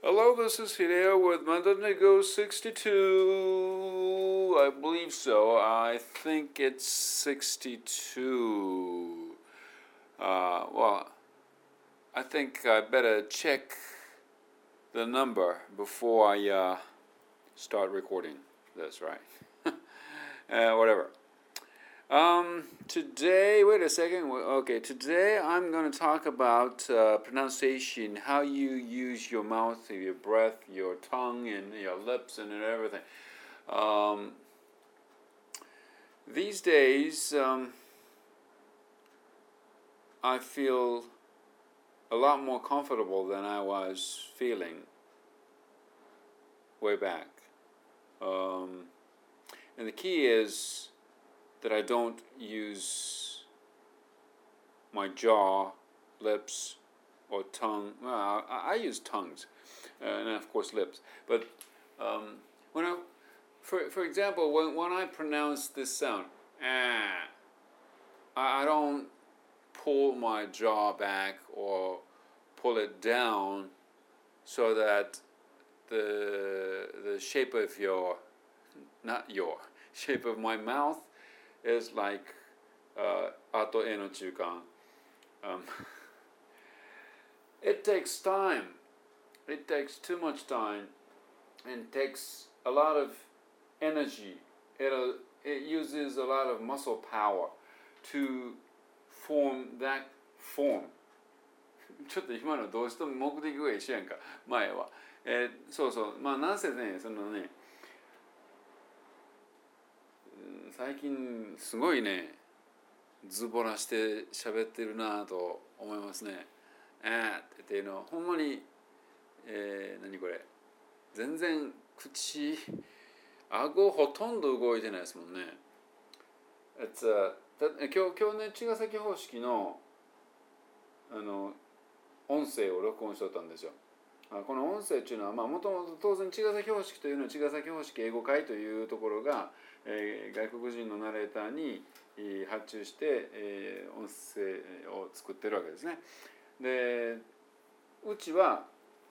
Hello, this is Hideo with Mandanigo 62. I believe so. I think it's 62. Well, I think I better check the number before I start recording this, right? Whatever. Today, wait a second. Okay, today I'm going to talk about pronunciation, how you use your mouth, your breath, your tongue, and your lips, and everything. These days, I feel a lot more comfortable than I was feeling way back. And the key is that I don't use my jaw, lips, or tongue. Well, I use tongues, and of course lips. But for example, when I pronounce this sound, I don't pull my jaw back or pull it down so that the shape of shape of my mouth is like ato e no chukan. It takes time. It takes too much time and takes a lot of energy. It uses a lot of muscle power to form that form. ちょっと今のどうしても目的が一緒やんか、前は。そうそう、まあなんせね、最近すごいね、ズボラして喋ってるなと思いますね。っていうのはほんまに、何これ、全然顎ほとんど動いてないですもんね。今日ね、茅ヶ崎方式の音声を録音しとったんですよ。この音声っていうのは、もともと当然茅ヶ崎方式というのは茅ヶ崎方式英語会というところが、外国人のナレーターに発注して、音声を作ってるわけですね。で、うちは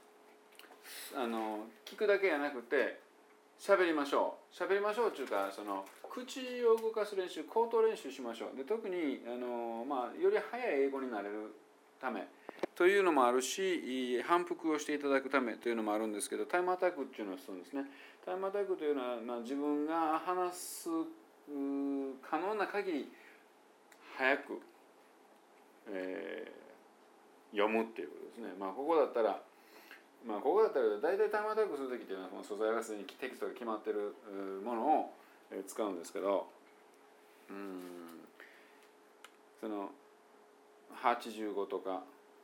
聞くだけじゃなくて喋りましょうっていうか、口を動かす練習、口頭練習しましょう。で、特により早い英語になれるためというのもあるし、反復をしていただくためというのもあるんですけど、タイムアタックっていうのはそうですね。タイムアタックというのは、自分が話す可能な限り早く、読むっていうことですね。ここだったら大体タイムアタックするときっていうのは、この素材がすでにテキストが決まってるものを使うんですけど、85とか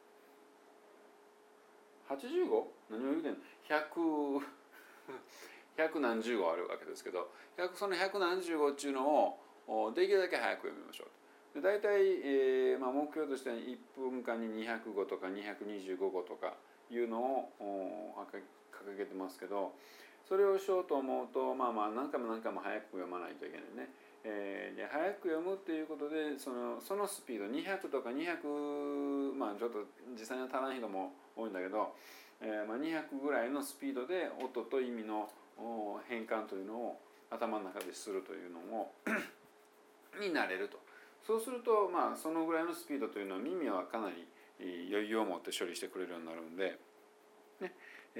85？ 何を言うてんの？100何十語あるわけですけど、その100何十語っていうのをできるだけ早く読みましょう。で、大体、目標としては1分間に200語とか225語とかいうのを掲げてますけど、それをしようと思うと何回も早く読まないといけないね。で、早く読むっていうことでそのスピード200とか200、ちょっと実際には足らない人も多いんだけど、200ぐらいのスピードで音と意味の変換というのを頭の中でするというのをになれると。そうするとそのぐらいのスピードというのは耳はかなり余裕を持って処理してくれるようになるんで、ね、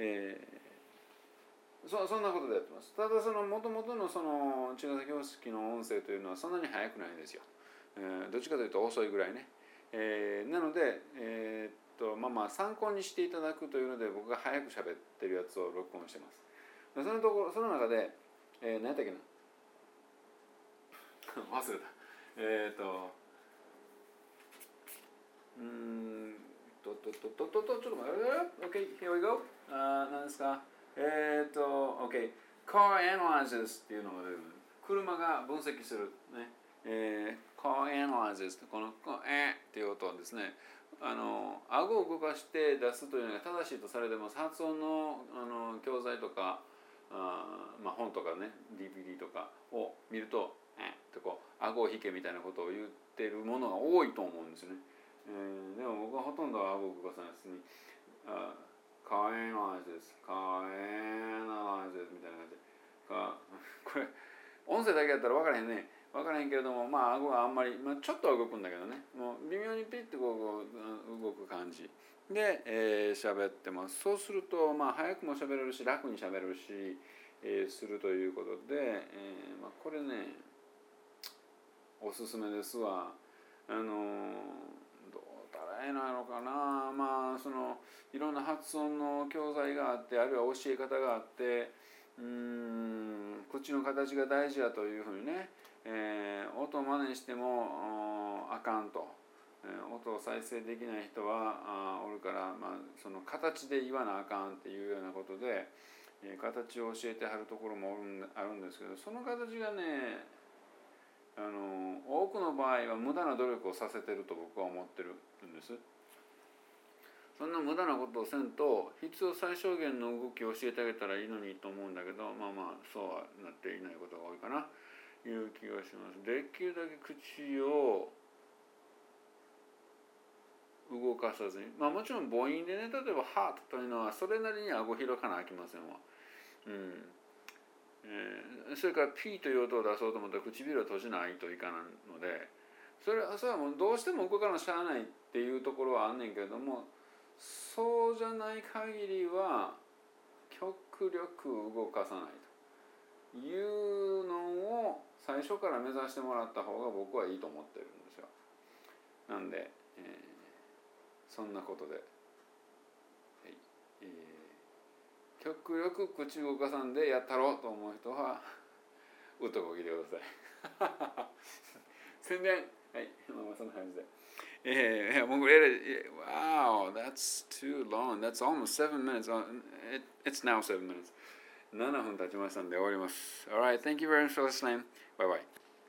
そんなことでやってます。ただもともとの茅ヶ崎方式の音声というのはそんなに速くないんですよ。どっちかというと遅いぐらいね。なので、参考にしていただくというので、僕が早く喋ってるやつを録音してます。その中で、何やったっけな忘れた。ちょっと待って。Okay, here we go. 何ですかOK. Car analyzes っていうのが出る。車が分析する。ね。Car analyzes このっていう音はですね、顎を動かして出すというのが正しいとされてます。発音の教材とか、本とかね、DVD とかを見ると、って顎を引けみたいなことを言ってるものが多いと思うんですよね。でも僕はほとんど顎を動かさないですね。 カエナライズです。カエナライズですみたいな感じ。これ音声だけやったら分からへんね。分からへんけれども、まあ顎があんまり、まあ、ちょっとは動くんだけどね、もう微妙にピッとこう動く感じで喋ってます。そうするとまあ早くも喋れるし楽に喋れるし、するということで、まあ、これねおすすめですわ。どうたらええのやろかな。まあそのいろんな発音の教材があって、あるいは教え方があって、口の形が大事だというふうにね、音を真似してもあかんと、音を再生できない人はおるから、まあ、その形で言わなあかんっていうようなことで、形を教えてはるところもあるんですけど、その形がね多くの場合は無駄な努力をさせてると僕は思ってるんです。そんな無駄なことをせんと必要最小限の動きを教えてあげたらいいのにと思うんだけど、まあまあそうはなっていないことが多いかないう気がします。できるだけ口を動かさずに、まあもちろん母音でね、例えば「ハート」というのはそれなりに顎開かなあきませんわ。それから「P」という音を出そうと思ったら唇を閉じないといかないので、それはもうどうしても動かなしゃあないっていうところはあんねんけれども、そうじゃない限りは極力動かさないというのを最初から目指してもらった方が僕はいいと思ってるんですよ。なんで、そんなことで、はい極力口動かさんでやったろうと思う人はうっとこ聞いてください。宣伝、はい、まあそんな感じで。Wow, that's too long. That's almost 7 minutes. It's now 7 minutes. 7分経ちましたんで終わります。Alright, thank you very much for listening. Bye bye.